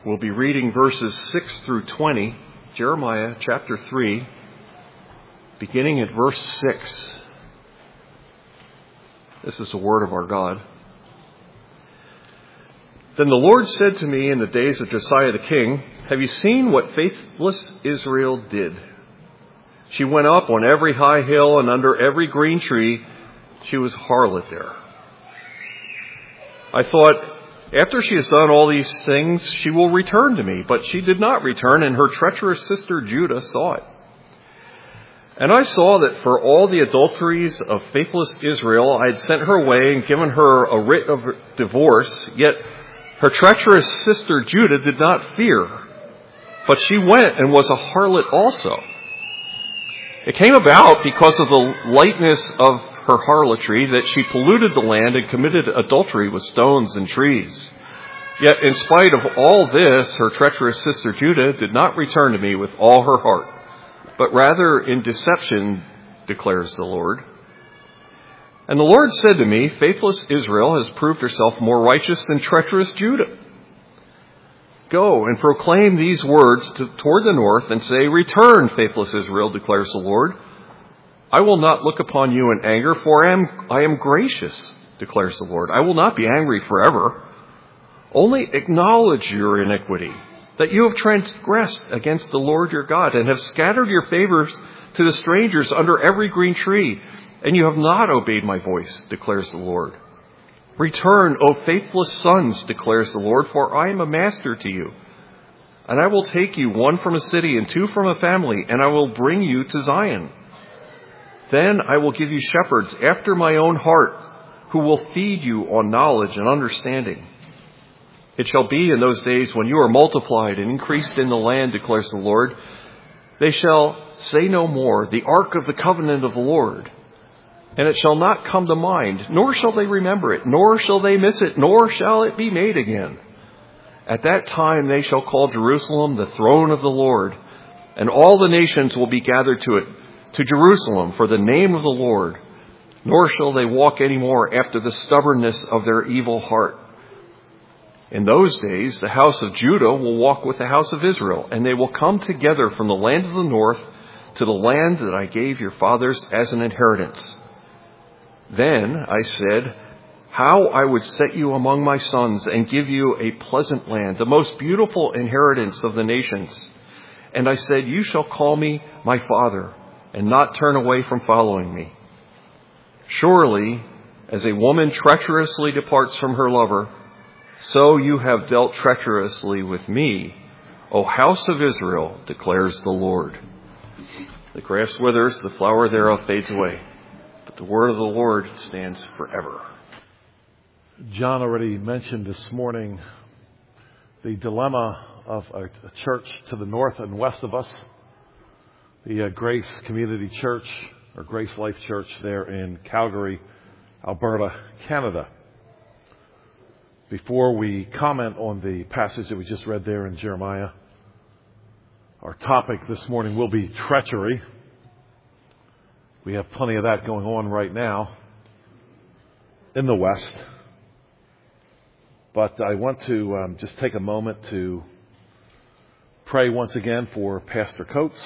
We'll be reading verses 6 through 20, Jeremiah chapter 3, beginning at verse 6. This is the word of our God. Then the Lord said to me in the days of Josiah the king, "Have you seen what faithless Israel did? She went up on every high hill and under every green tree. She was harlot there. I thought, after she has done all these things, she will return to me. But she did not return, and her treacherous sister Judah saw it. And I saw that for all the adulteries of faithless Israel, I had sent her away and given her a writ of divorce. Yet her treacherous sister Judah did not fear, but she went and was a harlot also. It came about because of the lightness of her harlotry that she polluted the land and committed adultery with stones and trees. Yet in spite of all this, her treacherous sister Judah did not return to me with all her heart, but rather in deception, declares the Lord. And the Lord said to me, faithless Israel has proved herself more righteous than treacherous Judah. Go and proclaim these words toward the north and say, return, faithless Israel, declares the Lord. I will not look upon you in anger, for I am gracious, declares the Lord. I will not be angry forever. Only acknowledge your iniquity, that you have transgressed against the Lord your God, and have scattered your favors to the strangers under every green tree, and you have not obeyed my voice, declares the Lord. Return, O faithless sons, declares the Lord, for I am a master to you. And I will take you, one from a city and two from a family, and I will bring you to Zion. Then I will give you shepherds after my own heart, who will feed you on knowledge and understanding. It shall be in those days when you are multiplied and increased in the land, declares the Lord, they shall say no more, the ark of the covenant of the Lord. And it shall not come to mind, nor shall they remember it, nor shall they miss it, nor shall it be made again. At that time they shall call Jerusalem the throne of the Lord, and all the nations will be gathered to it, to Jerusalem for the name of the Lord. Nor shall they walk any more after the stubbornness of their evil heart. In those days the house of Judah will walk with the house of Israel, and they will come together from the land of the north to the land that I gave your fathers as an inheritance. Then I said, how I would set you among my sons and give you a pleasant land, the most beautiful inheritance of the nations. And I said, you shall call me my father, and not turn away from following me. Surely, as a woman treacherously departs from her lover, so you have dealt treacherously with me, O house of Israel, declares the Lord. The grass withers, the flower thereof fades away, but the word of the Lord stands forever. John already mentioned this morning the dilemma of a church to the north and west of us, the Grace Community Church, or Grace Life Church there in Calgary, Alberta, Canada. Before we comment on the passage that we just read there in Jeremiah, our topic this morning will be treachery. We have plenty of that going on right now in the West. But I want to just take a moment to pray once again for Pastor Coates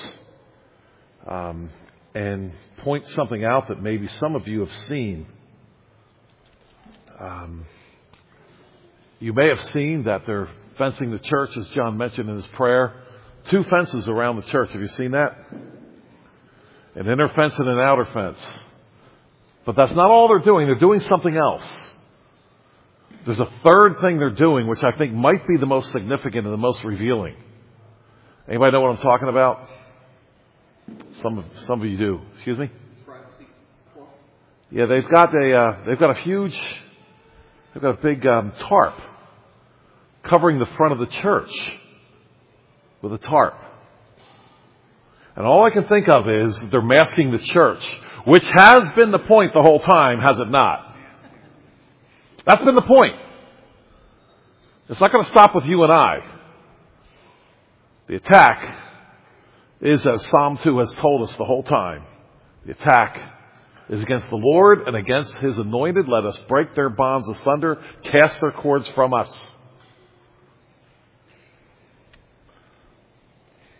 and point something out that maybe some of you have seen. You may have seen that they're fencing the church, as John mentioned in his prayer. 2 fences around the church. Have you seen that? An inner fence and an outer fence. But that's not all they're doing. They're doing something else. There's a third thing they're doing, which I think might be the most significant and the most revealing. Anybody know what I'm talking about? Some of you do. Excuse me? Yeah, they've got a big tarp covering the front of the church with a tarp. And all I can think of is they're masking the church, which has been the point the whole time, has it not? That's been the point. It's not going to stop with you and I. The attack is, as Psalm 2 has told us the whole time, the attack is against the Lord and against His anointed. Let us break their bonds asunder, cast their cords from us.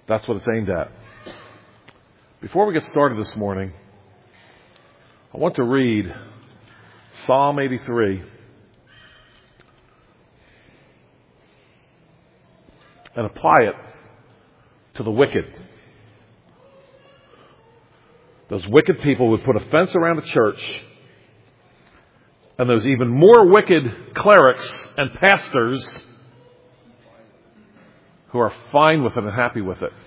That's what it's aimed at. Before we get started this morning, I want to read Psalm 83 and apply it to the wicked. Those wicked people would put a fence around the church, and those even more wicked clerics and pastors who are fine with it and happy with it.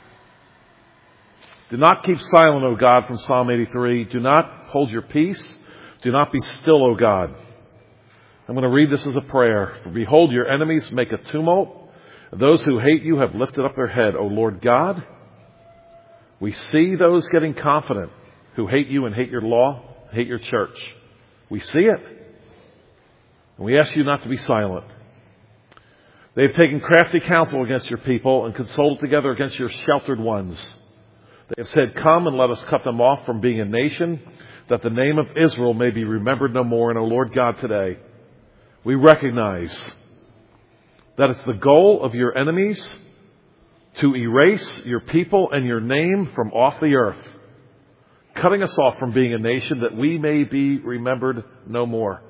Do not keep silent, O God, from Psalm 83. Do not hold your peace. Do not be still, O God. I'm going to read this as a prayer. For behold, your enemies make a tumult. Those who hate you have lifted up their head. O Lord God, we see those getting confident who hate you and hate your law, hate your church. We see it. And we ask you not to be silent. They've taken crafty counsel against your people and consulted together against your sheltered ones. They have said, come and let us cut them off from being a nation, that the name of Israel may be remembered no more. And O Lord God, today, we recognize that it's the goal of your enemies to erase your people and your name from off the earth, cutting us off from being a nation that we may be remembered no more.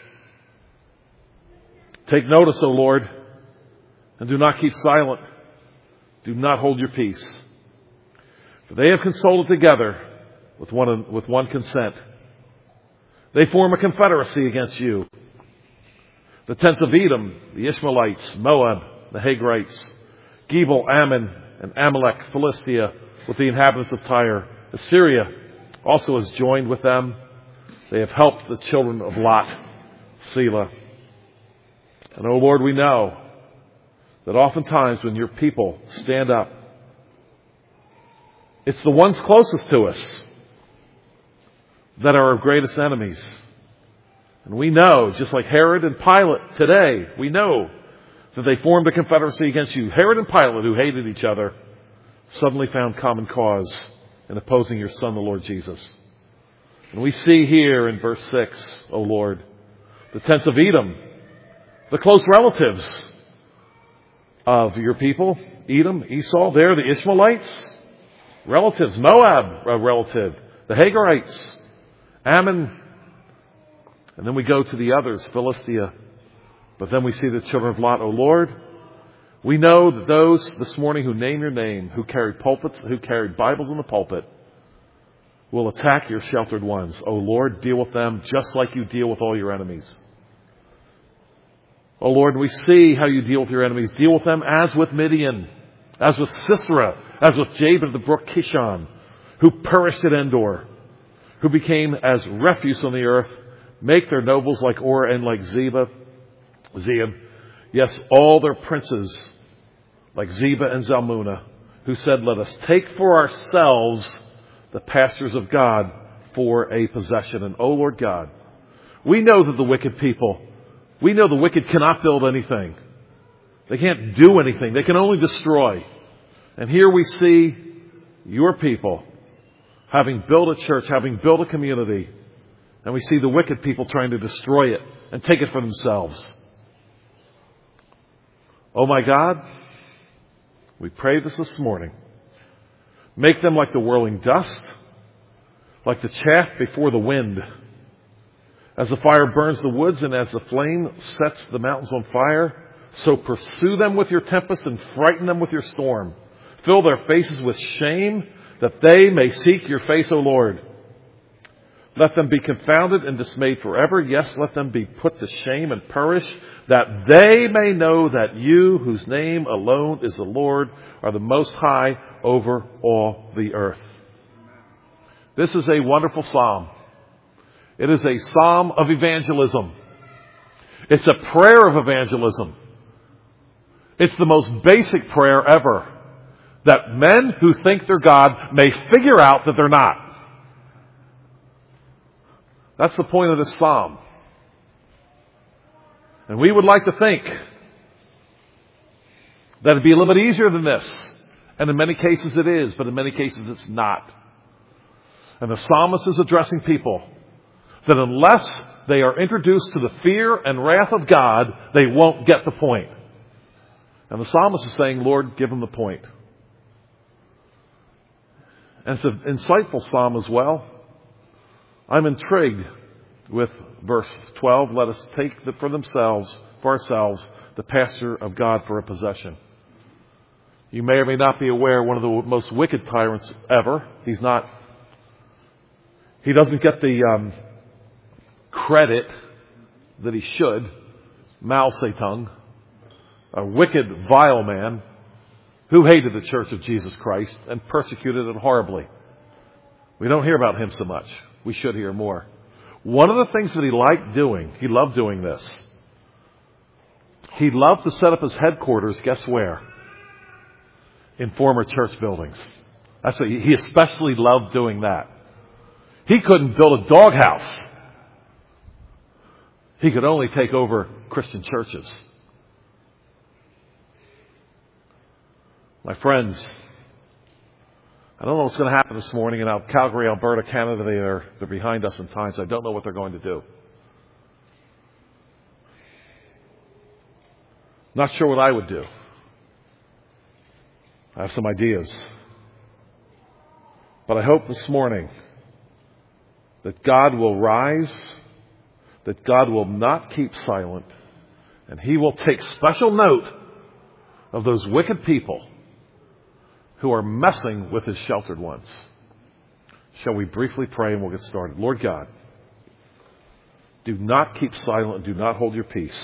Take notice, O Lord, and do not keep silent. Do not hold your peace. For they have consulted together with one consent. They form a confederacy against you. The tents of Edom, the Ishmaelites, Moab, the Hagrites, Gebal, Ammon, and Amalek, Philistia, with the inhabitants of Tyre. Assyria also has joined with them. They have helped the children of Lot, Selah. And, O Lord, we know that oftentimes when your people stand up, it's the ones closest to us that are our greatest enemies. And we know, just like Herod and Pilate today, we know that they formed a confederacy against you. Herod and Pilate, who hated each other, suddenly found common cause in opposing your Son, the Lord Jesus. And we see here in verse 6, O Lord, the tents of Edom, the close relatives of your people, Edom, Esau, they're the Ishmaelites, relatives, Moab, a relative, the Hagarites, Ammon, and then we go to the others, Philistia. But then we see the children of Lot. O Lord, we know that those this morning who name your name, who carry pulpits, who carry Bibles in the pulpit, will attack your sheltered ones. O Lord, deal with them just like you deal with all your enemies. O Lord, we see how you deal with your enemies. Deal with them as with Midian, as with Sisera, as with Jabin of the brook Kishon, who perished at Endor, who became as refuse on the earth. Make their nobles like Or and like Zeeb. Yes, all their princes like Zeba and Zalmunna, who said, let us take for ourselves the pastures of God for a possession. And, O Lord God, we know that the wicked people, we know the wicked cannot build anything. They can't do anything. They can only destroy. And here we see your people having built a church, having built a community, and we see the wicked people trying to destroy it and take it for themselves. Oh my God, we pray this morning. Make them like the whirling dust, like the chaff before the wind. As the fire burns the woods and as the flame sets the mountains on fire, so pursue them with your tempest and frighten them with your storm. Fill their faces with shame, that they may seek your face, O Lord. Let them be confounded and dismayed forever. Yes, let them be put to shame and perish, that they may know that you, whose name alone is the Lord, are the most high over all the earth. This is a wonderful psalm. It is a psalm of evangelism. It's a prayer of evangelism. It's the most basic prayer ever, that men who think they're God may figure out that they're not. That's the point of this psalm. And we would like to think that it'd be a little bit easier than this. And in many cases it is, but in many cases it's not. And the psalmist is addressing people that unless they are introduced to the fear and wrath of God, they won't get the point. And the psalmist is saying, Lord, give them the point. And it's an insightful psalm as well. I'm intrigued with verse 12. Let us take for ourselves, the pasture of God for a possession. You may or may not be aware, one of the most wicked tyrants ever. He doesn't get the credit that he should. Mao Zedong, a wicked, vile man who hated the Church of Jesus Christ and persecuted it horribly. We don't hear about him so much. We should hear more. One of the things that he loved doing this. He loved to set up his headquarters, guess where? In former church buildings. That's what he especially loved doing that. He couldn't build a doghouse. He could only take over Christian churches. My friends, I don't know what's going to happen this morning in Calgary, Alberta, Canada. They're behind us in time, so I don't know what they're going to do. Not sure what I would do. I have some ideas. But I hope this morning that God will rise, that God will not keep silent, and He will take special note of those wicked people who are messing with His sheltered ones. Shall we briefly pray and we'll get started? Lord God, do not keep silent, do not hold your peace.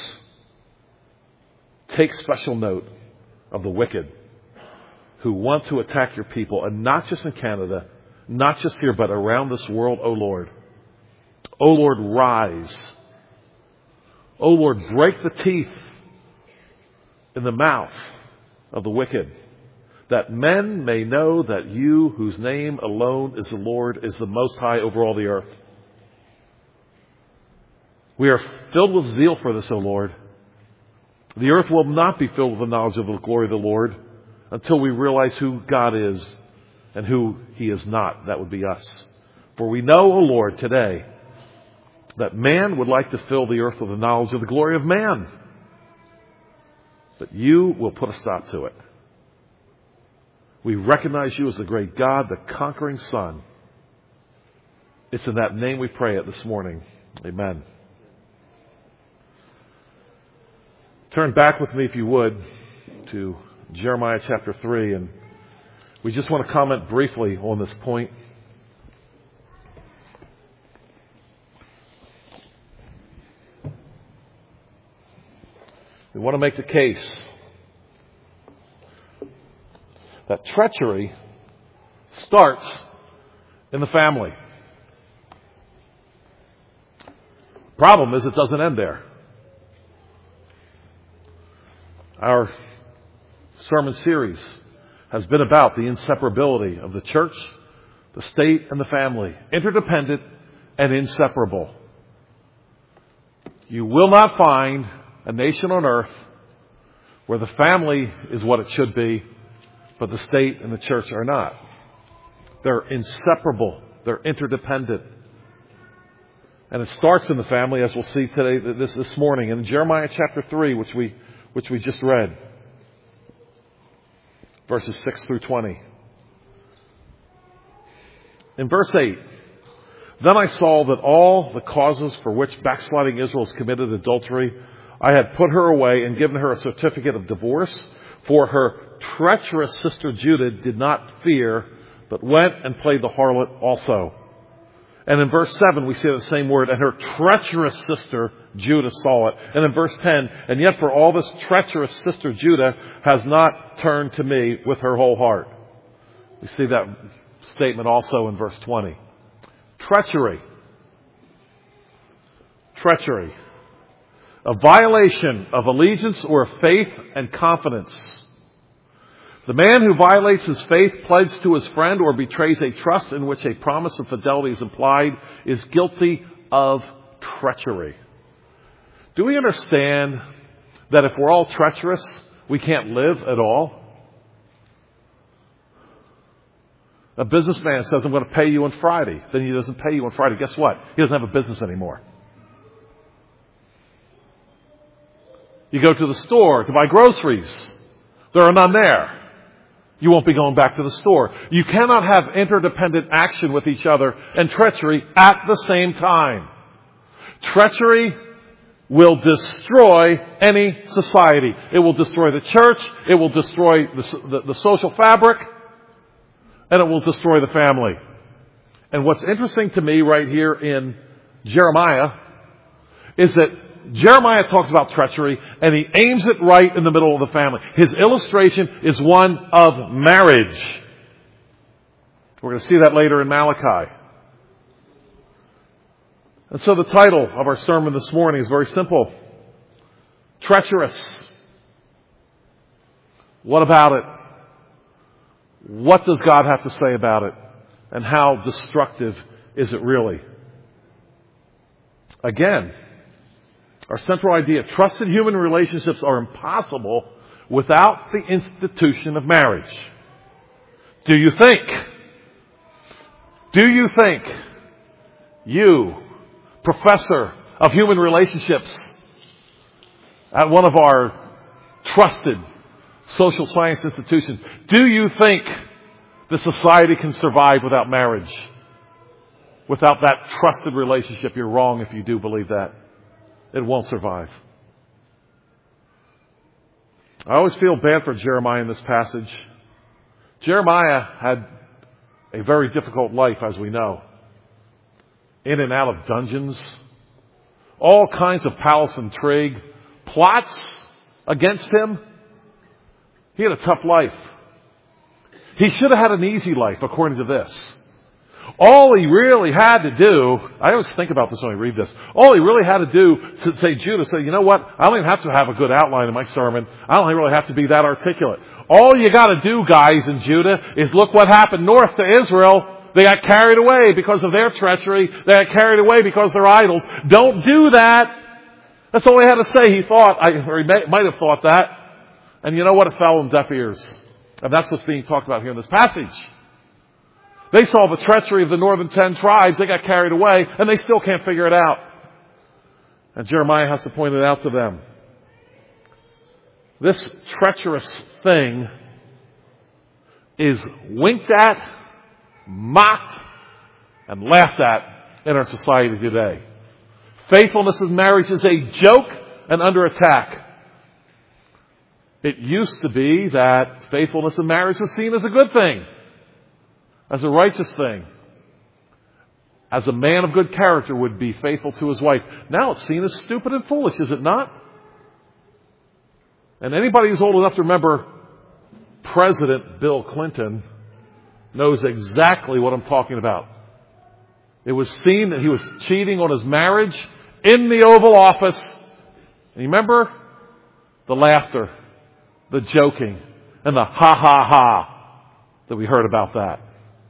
Take special note of the wicked who want to attack your people, and not just in Canada, not just here, but around this world, O Lord. O Lord, rise. O Lord, break the teeth in the mouth of the wicked, that men may know that you, whose name alone is the Lord, is the Most High over all the earth. We are filled with zeal for this, O Lord. The earth will not be filled with the knowledge of the glory of the Lord until we realize who God is and who He is not. That would be us. For we know, O Lord, today that man would like to fill the earth with the knowledge of the glory of man. But you will put a stop to it. We recognize you as the great God, the conquering Son. It's in that name we pray it this morning. Amen. Turn back with me, if you would, to Jeremiah chapter 3, and we just want to comment briefly on this point. We want to make the case that treachery starts in the family. Problem is, it doesn't end there. Our sermon series has been about the inseparability of the church, the state, and the family. Interdependent and inseparable. You will not find a nation on earth where the family is what it should be, but the state and the church are not. They're inseparable. They're interdependent. And it starts in the family, as we'll see today, this morning, in Jeremiah chapter 3, which we just read. Verses 6 through 20. In verse 8, then I saw that all the causes for which backsliding Israel has committed adultery, I had put her away and given her a certificate of divorce, for her treacherous sister Judah did not fear, but went and played the harlot also. And in verse 7, we see the same word, and her treacherous sister Judah saw it. And in verse 10, and yet for all this treacherous sister Judah has not turned to me with her whole heart. We see that statement also in verse 20. Treachery. Treachery. A violation of allegiance or of faith and confidence. The man who violates his faith, pledged to his friend, or betrays a trust in which a promise of fidelity is implied is guilty of treachery. Do we understand that if we're all treacherous, we can't live at all? A businessman says, I'm going to pay you on Friday. Then he doesn't pay you on Friday. Guess what? He doesn't have a business anymore. You go to the store to buy groceries. There are none there. you won't be going back to the store. You cannot have interdependent action with each other and treachery at the same time. Treachery will destroy any society. It will destroy the church. It will destroy the social fabric. And it will destroy the family. And what's interesting to me right here in Jeremiah is that Jeremiah talks about treachery and he aims it right in the middle of the family. His illustration is one of marriage. We're going to see that later in Malachi. And so the title of our sermon this morning is very simple. Treacherous. What about it? What does God have to say about it? And how destructive is it really? Again, our central idea, trusted human relationships are impossible without the institution of marriage. Do you think, you, professor of human relationships at one of our trusted social science institutions, do you think the society can survive without marriage? Without that trusted relationship? You're wrong if you do believe that. It won't survive. I always feel bad for Jeremiah in this passage. Jeremiah had a very difficult life, as we know. In and out of dungeons. All kinds of palace intrigue. Plots against him. He had a tough life. He should have had an easy life, according to this. All he really had to do, I always think about this when I read this, all he really had to do to say, Judah, say, you know what, I don't even have to have a good outline in my sermon. I don't really have to be that articulate. All you got to do, guys in Judah, is look what happened north to Israel. They got carried away because of their treachery. They got carried away because of their idols. Don't do that. That's all he had to say. He thought, or he might have thought that. And you know what? It fell on deaf ears. And that's what's being talked about here in this passage. They saw the treachery of the northern 10 tribes. They got carried away, and they still can't figure it out. And Jeremiah has to point it out to them. This treacherous thing is winked at, mocked, and laughed at in our society today. Faithfulness in marriage is a joke and under attack. It used to be that faithfulness in marriage was seen as a good thing, as a righteous thing, as a man of good character would be faithful to his wife. Now it's seen as stupid and foolish, is it not? And anybody who's old enough to remember President Bill Clinton knows exactly what I'm talking about. It was seen that he was cheating on his marriage in the Oval Office. And you remember the laughter, the joking, and the ha that we heard about that.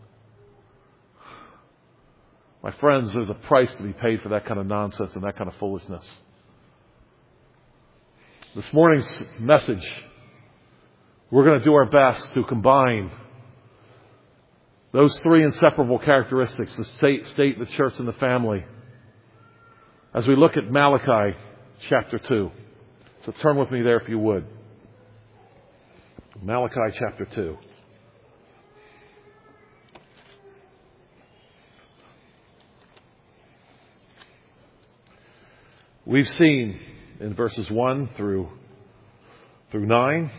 My friends, there's a price to be paid for that kind of nonsense and that kind of foolishness. This morning's message, we're going to do our best to combine those three inseparable characteristics, the state, the church, and the family, as we look at Malachi chapter 2. So turn with me there if you would. Malachi chapter 2. We've seen in verses 1 through 9,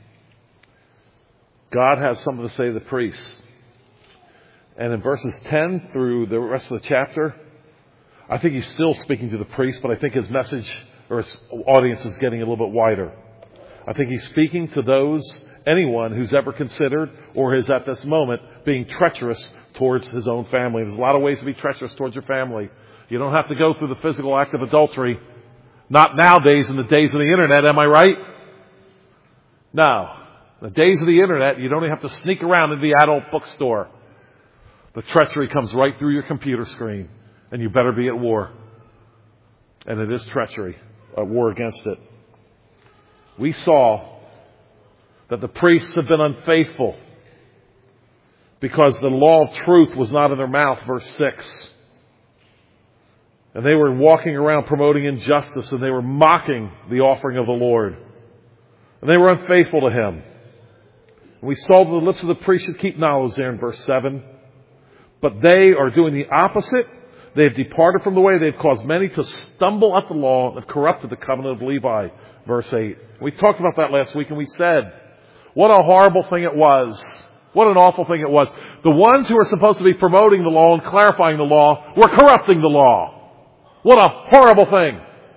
God has something to say to the priests. And in verses 10 through the rest of the chapter, I think he's still speaking to the priests, but I think his message or his audience is getting a little bit wider. I think he's speaking to anyone who's ever considered or is at this moment being treacherous towards his own family. There's a lot of ways to be treacherous towards your family. You don't have to go through the physical act of adultery. Not nowadays in the days of the internet, am I right? No. In the days of the internet, you don't even have to sneak around in the adult bookstore. The treachery comes right through your computer screen, and you better be at war. And it is treachery, a war against it. We saw that the priests have been unfaithful because the law of truth was not in their mouth, verse 6. And they were walking around promoting injustice, and they were mocking the offering of the Lord. And they were unfaithful to Him. We saw the lips of the priest should keep knowledge there in verse 7. But they are doing the opposite. They have departed from the way. They've caused many to stumble at the law and have corrupted the covenant of Levi. Verse 8. We talked about that last week and we said, what a horrible thing it was. What an awful thing it was. The ones who are supposed to be promoting the law and clarifying the law were corrupting the law. What a horrible thing.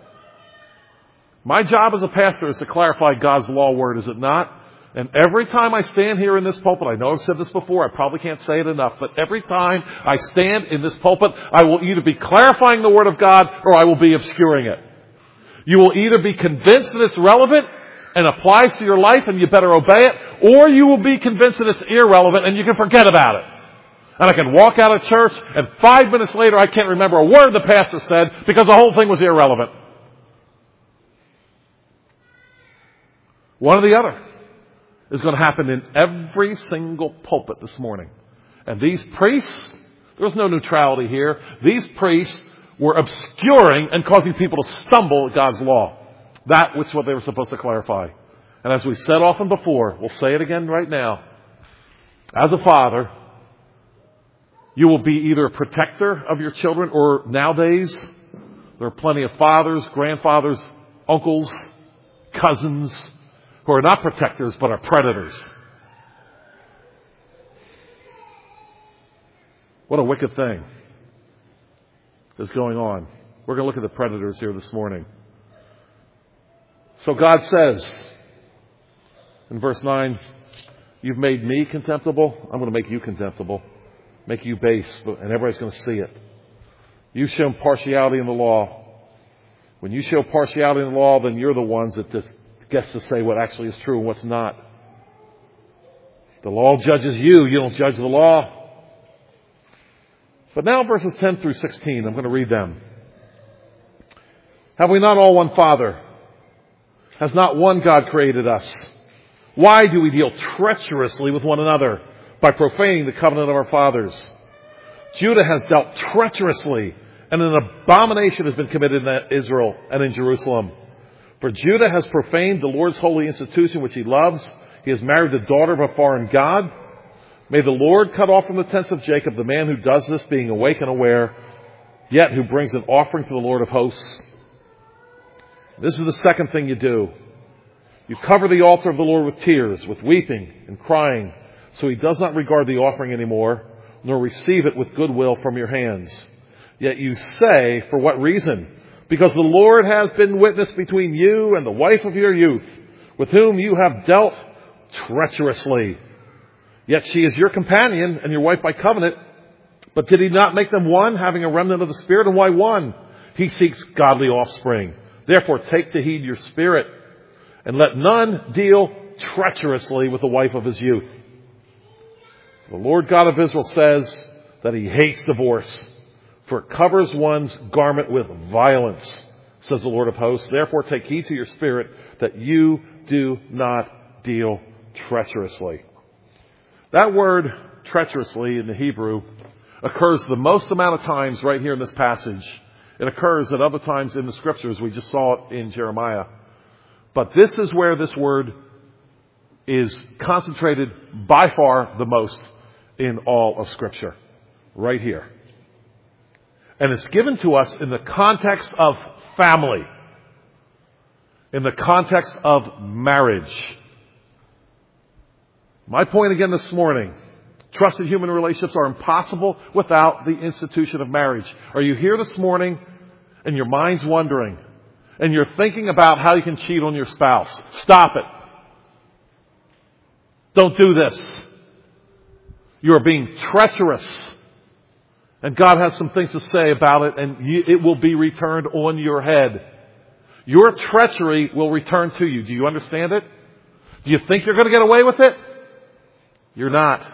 My job as a pastor is to clarify God's law word, is it not? And every time I stand here in this pulpit, I know I've said this before, I probably can't say it enough, but every time I stand in this pulpit, I will either be clarifying the Word of God or I will be obscuring it. You will either be convinced that it's relevant and applies to your life and you better obey it, or you will be convinced that it's irrelevant and you can forget about it. And I can walk out of church and 5 minutes later I can't remember a word the pastor said because the whole thing was irrelevant. One or the other is going to happen in every single pulpit this morning. And these priests, there was no neutrality here. These priests were obscuring and causing people to stumble at God's law. That was what they were supposed to clarify. And as we said often before, we'll say it again right now. As a father, you will be either a protector of your children, or nowadays, there are plenty of fathers, grandfathers, uncles, cousins, who are not protectors, but are predators. What a wicked thing is going on. We're going to look at the predators here this morning. So God says in verse 9, you've made me contemptible. I'm going to make you contemptible. Make you base, and everybody's going to see it. You've shown partiality in the law. When you show partiality in the law, then you're the ones that just gets to say what actually is true and what's not. The law judges you. You don't judge the law. But now verses 10 through 16, I'm going to read them. Have we not all one Father? Has not one God created us? Why do we deal treacherously with one another by profaning the covenant of our fathers? Judah has dealt treacherously, and an abomination has been committed in Israel and in Jerusalem. For Judah has profaned the Lord's holy institution which he loves. He has married the daughter of a foreign god. May the Lord cut off from the tents of Jacob the man who does this, being awake and aware, yet who brings an offering to the Lord of hosts. This is the second thing you do. You cover the altar of the Lord with tears, with weeping and crying, so he does not regard the offering anymore, nor receive it with goodwill from your hands. Yet you say, for what reason? Because the Lord has been witness between you and the wife of your youth, with whom you have dealt treacherously. Yet she is your companion and your wife by covenant. But did he not make them one, having a remnant of the Spirit? And why one? He seeks godly offspring. Therefore take to heed your spirit, and let none deal treacherously with the wife of his youth. The Lord God of Israel says that he hates divorce, for it covers one's garment with violence, says the Lord of hosts. Therefore take heed to your spirit, that you do not deal treacherously. That word treacherously in the Hebrew occurs the most amount of times right here in this passage. It occurs at other times in the scriptures. We just saw it in Jeremiah. But this is where this word is concentrated by far the most in all of Scripture. Right here. And it's given to us in the context of family. In the context of marriage. My point again this morning. Trusted human relationships are impossible without the institution of marriage. Are you here this morning and your mind's wondering and you're thinking about how you can cheat on your spouse? Stop it. Don't do this. You are being treacherous. And God has some things to say about it, and it will be returned on your head. Your treachery will return to you. Do you understand it? Do you think you're going to get away with it? You're not.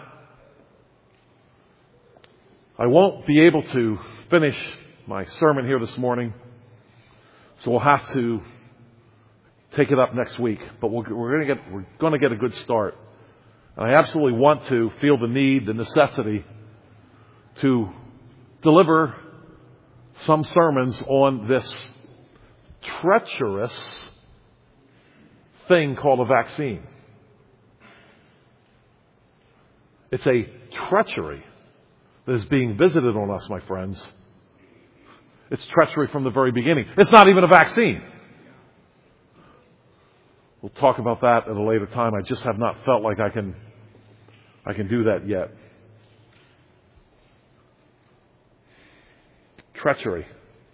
I won't be able to finish my sermon here this morning, so we'll have to take it up next week. But we're going to get a good start. And I absolutely want to feel the need, the necessity to deliver some sermons on this treacherous thing called a vaccine. It's a treachery that is being visited on us, my friends. It's treachery from the very beginning. It's not even a vaccine. We'll talk about that at a later time. I just have not felt like I can do that yet. Treachery.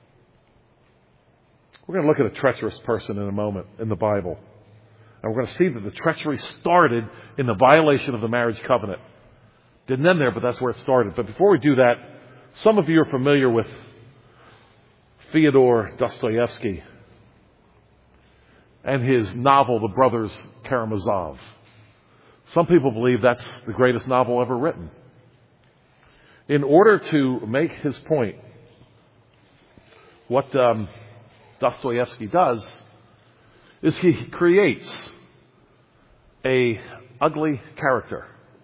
We're going to look at a treacherous person in a moment in the Bible. And we're going to see that the treachery started in the violation of the marriage covenant. Didn't end there, but that's where it started. But before we do that, some of you are familiar with Fyodor Dostoevsky and his novel, The Brothers Karamazov. Some people believe that's the greatest novel ever written. In order to make his point, what Dostoevsky does is he creates a ugly character.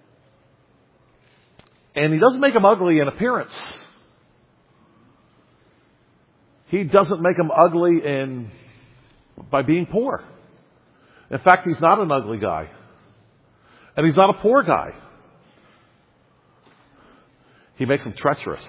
And he doesn't make him ugly in appearance. He doesn't make him ugly by being poor. In fact, he's not an ugly guy. And he's not a poor guy. He makes him treacherous.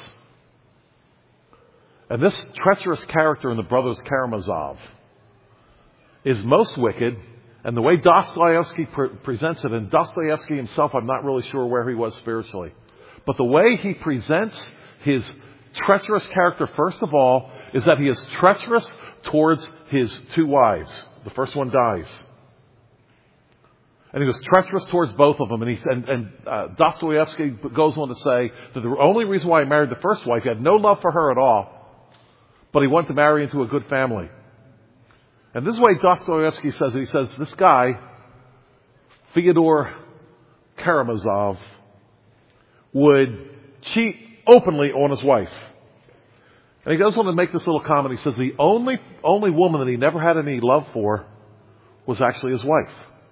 And this treacherous character in The Brothers Karamazov is most wicked. And the way Dostoevsky presents it, and Dostoevsky himself, I'm not really sure where he was spiritually. But the way he presents his treacherous character, first of all, is that he is treacherous towards his two wives. The first one dies. And he was treacherous towards both of them. And Dostoevsky goes on to say that the only reason why he married the first wife, he had no love for her at all, but he wanted to marry into a good family. And this is the way Dostoevsky says it. He says, this guy, Fyodor Karamazov, would cheat openly on his wife. And he goes on to make this little comment. He says the only woman that he never had any love for was actually his wife.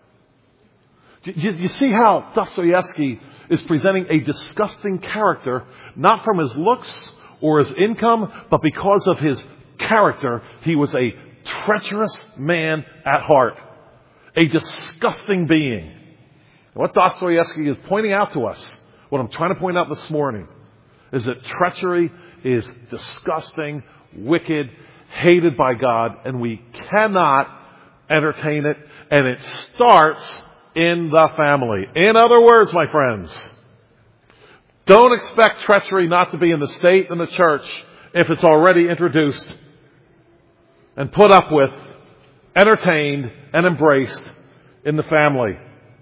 You see how Dostoevsky is presenting a disgusting character, not from his looks or his income, but because of his character. He was a treacherous man at heart, a disgusting being. And what Dostoevsky is pointing out to us, what I'm trying to point out this morning, is that treachery is disgusting, wicked, hated by God, and we cannot entertain it, and it starts in the family. In other words, my friends, don't expect treachery not to be in the state and the church if it's already introduced and put up with, entertained, and embraced in the family.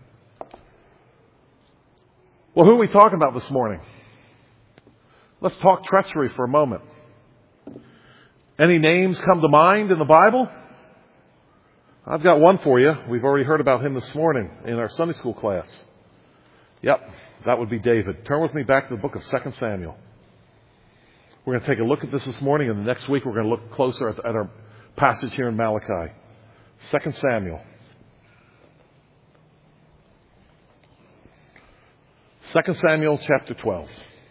Well, who are we talking about this morning? Let's talk treachery for a moment. Any names come to mind in the Bible? I've got one for you. We've already heard about him this morning in our Sunday school class. Yep, that would be David. Turn with me back to the book of 2 Samuel. We're going to take a look at this morning, and the next week we're going to look closer at our passage here in Malachi. 2 Samuel. 2 Samuel chapter 12.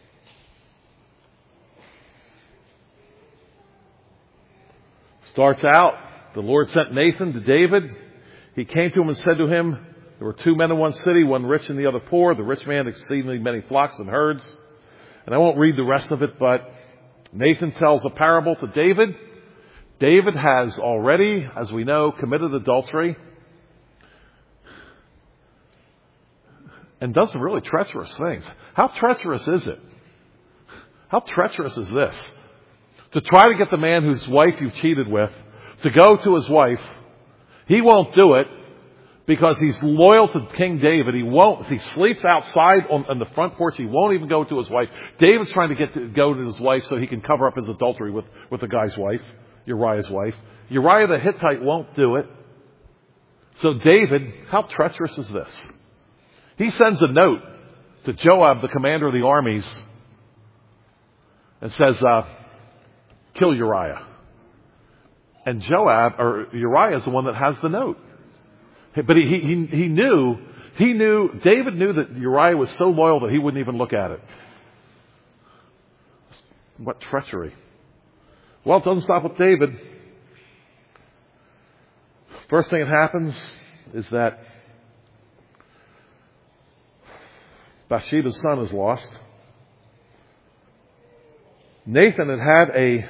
Starts out, the Lord sent Nathan to David. He came to him and said to him, there were two men in one city, one rich and the other poor. The rich man had exceedingly many flocks and herds. And I won't read the rest of it, but Nathan tells a parable to David. David has already, as we know, committed adultery and done some really treacherous things. How treacherous is it? How treacherous is this? To try to get the man whose wife you've cheated with to go to his wife. He won't do it because he's loyal to King David. He won't. He sleeps outside on the front porch. He won't even go to his wife. David's trying to go to his wife so he can cover up his adultery with the guy's wife, Uriah's wife. Uriah the Hittite won't do it. So David, how treacherous is this? He sends a note to Joab, the commander of the armies, and says, kill Uriah. And Uriah is the one that has the note. But he knew, David knew that Uriah was so loyal that he wouldn't even look at it. What treachery. Well, it doesn't stop with David. First thing that happens is that Bathsheba's son is lost. Nathan had a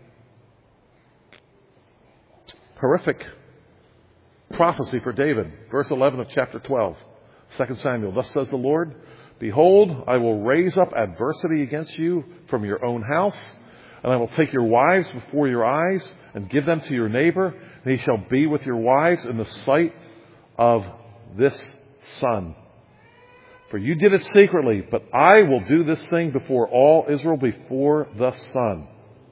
horrific prophecy for David. Verse 11 of chapter 12, 2 Samuel. Thus says the Lord, behold, I will raise up adversity against you from your own house, and I will take your wives before your eyes and give them to your neighbor, and he shall be with your wives in the sight of this son. For you did it secretly, but I will do this thing before all Israel, before the sun.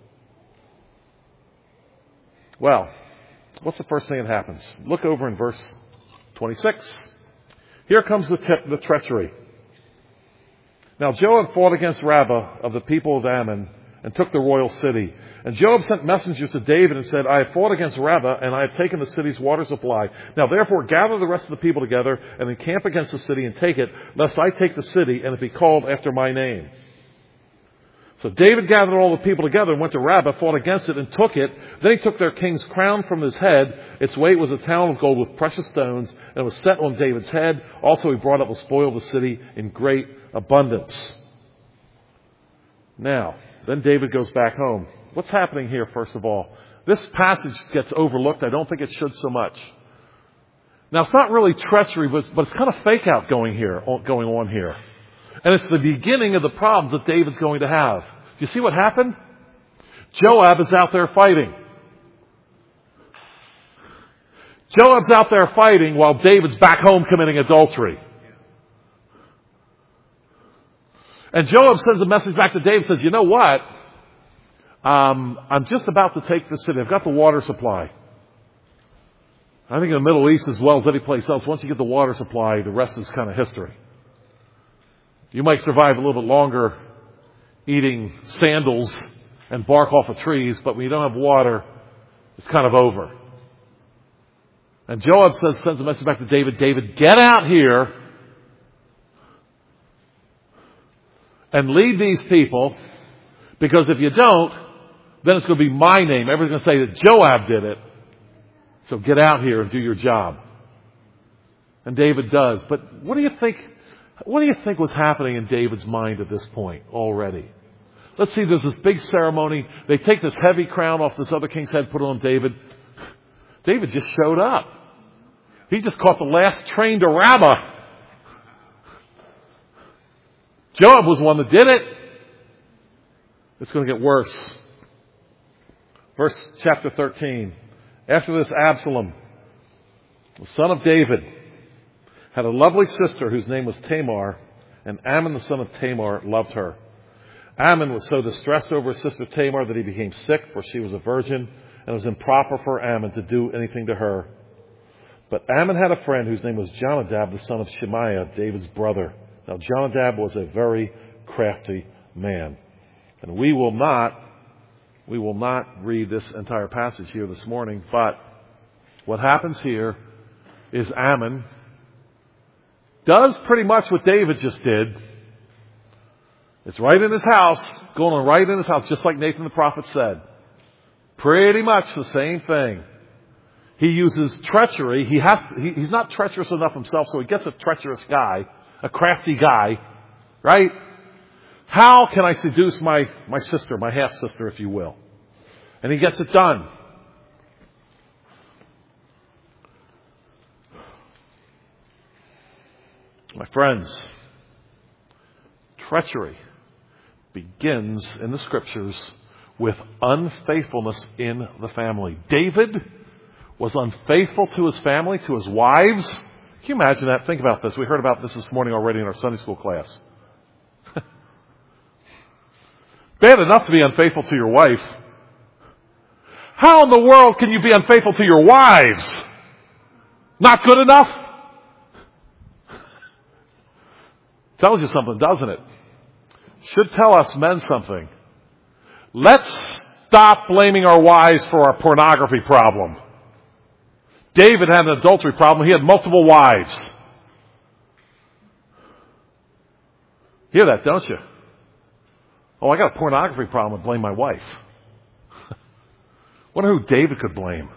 Well, what's the first thing that happens? Look over in verse 26. Here comes the treachery. Now Joab fought against Rabbah of the people of Ammon and took the royal city. And Joab sent messengers to David and said, I have fought against Rabbah, and I have taken the city's water supply. Now therefore gather the rest of the people together and encamp against the city and take it, lest I take the city and it be called after my name. So David gathered all the people together and went to Rabbah, fought against it, and took it. Then he took their king's crown from his head. Its weight was a talent of gold with precious stones, and it was set on David's head. Also he brought up the spoil of the city in great abundance. Now, then David goes back home. What's happening here, first of all? This passage gets overlooked. I don't think it should so much. Now, it's not really treachery, but it's kind of fake out going on here. And it's the beginning of the problems that David's going to have. Do you see what happened? Joab is out there fighting. Joab's out there fighting while David's back home committing adultery. And Joab sends a message back to David, says, you know what? I'm just about to take the city. I've got the water supply. I think in the Middle East as well as any place else, once you get the water supply, the rest is kind of history. You might survive a little bit longer eating sandals and bark off of trees, but when you don't have water, it's kind of over. And Joab sends a message back to David, David, get out here and lead these people, because if you don't, then it's going to be my name. Everyone's going to say that Joab did it. So get out here and do your job. And David does. But what do you think was happening in David's mind at this point already? Let's see, there's this big ceremony. They take this heavy crown off this other king's head, put it on David. David just showed up. He just caught the last train to Rabbah. Joab was the one that did it. It's going to get worse. Verse chapter 13. After this, Absalom, the son of David, had a lovely sister whose name was Tamar, and Ammon the son of Tamar loved her. Ammon was so distressed over his sister Tamar that he became sick, for she was a virgin, and it was improper for Ammon to do anything to her. But Ammon had a friend whose name was Jonadab, the son of Shemaiah, David's brother. Now Jonadab was a very crafty man. And we will not read this entire passage here this morning, but what happens here is Ammon does pretty much what David just did. It's right in his house, going on right in his house, just like Nathan the prophet said. Pretty much the same thing. He uses treachery. He's not treacherous enough himself, so he gets a treacherous guy, a crafty guy, right? How can I seduce my sister, my half-sister, if you will? And he gets it done. My friends, treachery begins in the Scriptures with unfaithfulness in the family. David was unfaithful to his family, to his wives. Can you imagine that? Think about this. We heard about this morning already in our Sunday school class. Bad enough to be unfaithful to your wife. How in the world can you be unfaithful to your wives? Not good enough? Tells you something, doesn't it? Should tell us men something. Let's stop blaming our wives for our pornography problem. David had an adultery problem. He had multiple wives. Hear that, don't you? Oh, I got a pornography problem and blame my wife. Wonder who David could blame.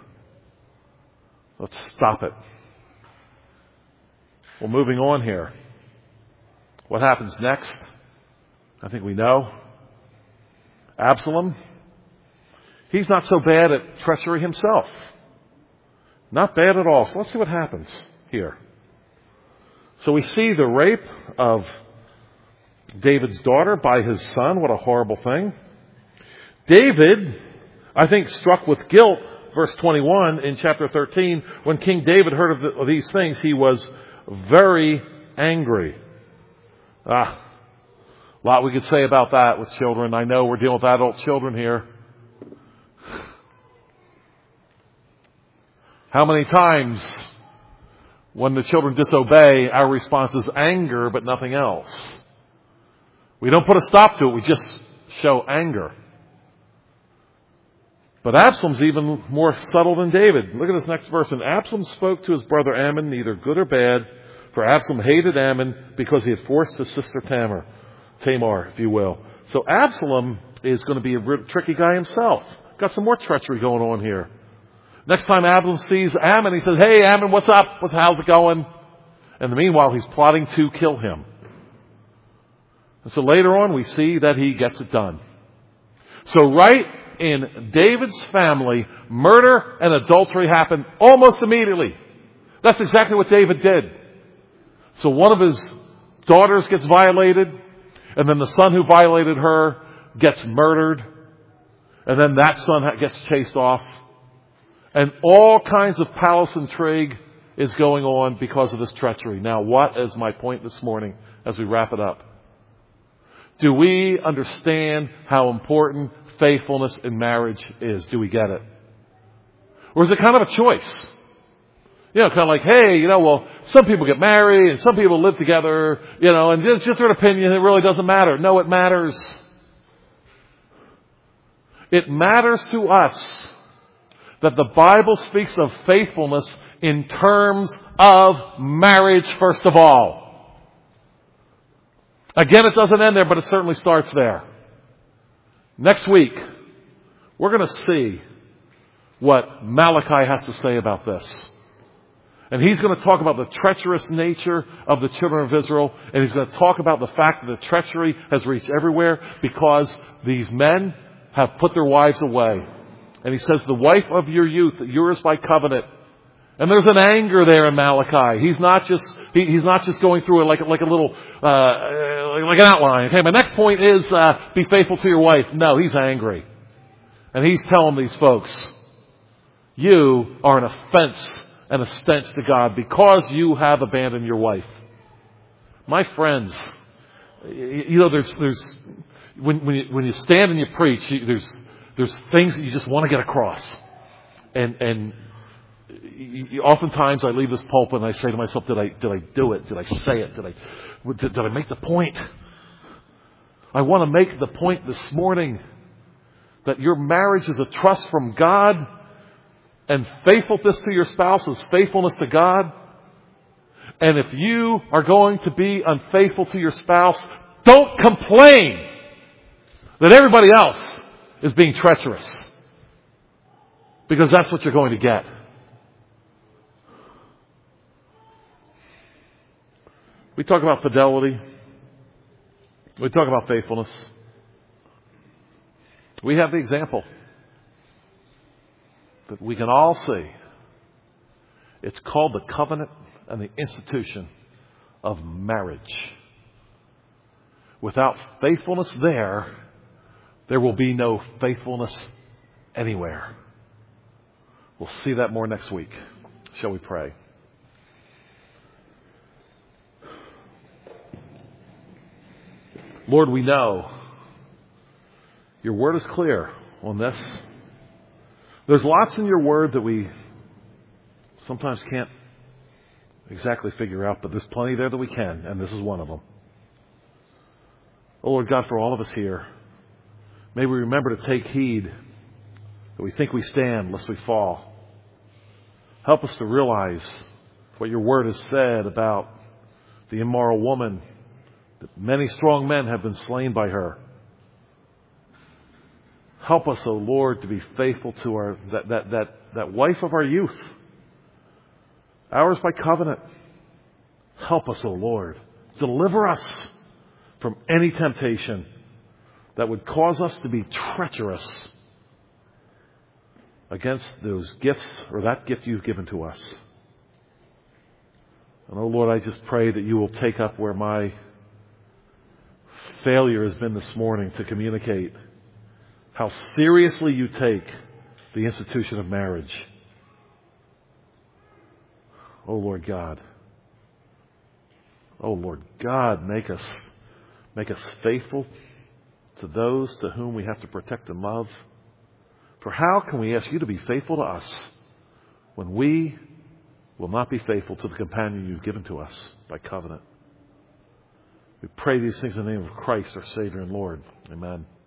Let's stop it. Well, moving on here. What happens next? I think we know. Absalom, he's not so bad at treachery himself. Not bad at all. So let's see what happens here. So we see the rape of David's daughter by his son. What a horrible thing. David, I think, struck with guilt, verse 21 in chapter 13, when King David heard of these things, he was very angry. A lot we could say about that with children. I know we're dealing with adult children here. How many times when the children disobey, our response is anger, but nothing else? We don't put a stop to it. We just show anger. But Absalom's even more subtle than David. Look at this next verse. And Absalom spoke to his brother Ammon, neither good or bad, for Absalom hated Ammon because he had forced his sister Tamar, if you will. So Absalom is going to be a tricky guy himself. Got some more treachery going on here. Next time Absalom sees Ammon, he says, "Hey, Ammon, what's up? How's it going?" And meanwhile, he's plotting to kill him. And so later on, we see that he gets it done. So right in David's family, murder and adultery happen almost immediately. That's exactly what David did. So one of his daughters gets violated, and then the son who violated her gets murdered, and then that son gets chased off. And all kinds of palace intrigue is going on because of this treachery. Now, what is my point this morning as we wrap it up? Do we understand how important faithfulness in marriage is? Do we get it? Or is it kind of a choice? Kind of like, hey, some people get married and some people live together, and it's just their opinion. It really doesn't matter. No, it matters. It matters to us that the Bible speaks of faithfulness in terms of marriage, first of all. Again, it doesn't end there, but it certainly starts there. Next week, we're going to see what Malachi has to say about this. And he's going to talk about the treacherous nature of the children of Israel. And he's going to talk about the fact that the treachery has reached everywhere because these men have put their wives away. And he says, the wife of your youth, yours by covenant. And there's an anger there in Malachi. He's not just going through it like a little, like an outline. Okay, my next point is, be faithful to your wife. No, he's angry. And he's telling these folks, you are an offense and a stench to God because you have abandoned your wife. My friends, there's when you stand and you preach, there's things that you just want to get across. And oftentimes I leave this pulpit and I say to myself, did I do it? Did I say it? Did I make the point? I want to make the point this morning that your marriage is a trust from God, and faithfulness to your spouse is faithfulness to God. And if you are going to be unfaithful to your spouse, don't complain that everybody else is being treacherous, because that's what you're going to get. We talk about fidelity. We talk about faithfulness. We have the example that we can all see. It's called the covenant and the institution of marriage. Without faithfulness there will be no faithfulness anywhere. We'll see that more next week. Shall we pray? Lord, we know your word is clear on this. There's lots in your word that we sometimes can't exactly figure out, but there's plenty there that we can, and this is one of them. Oh, Lord God, for all of us here, may we remember to take heed that we think we stand lest we fall. Help us to realize what your word has said about the immoral woman, that many strong men have been slain by her. Help us, O Lord, to be faithful to that wife of our youth, ours by covenant. Help us, O Lord. Deliver us from any temptation that would cause us to be treacherous against those gifts or that gift you've given to us. And oh Lord, I just pray that you will take up where my failure has been this morning to communicate how seriously you take the institution of marriage. Oh Lord God. Oh Lord God, make us faithful to those to whom we have to protect and love. For how can we ask you to be faithful to us when we will not be faithful to the companion you've given to us by covenant? We pray these things in the name of Christ, our Savior and Lord. Amen.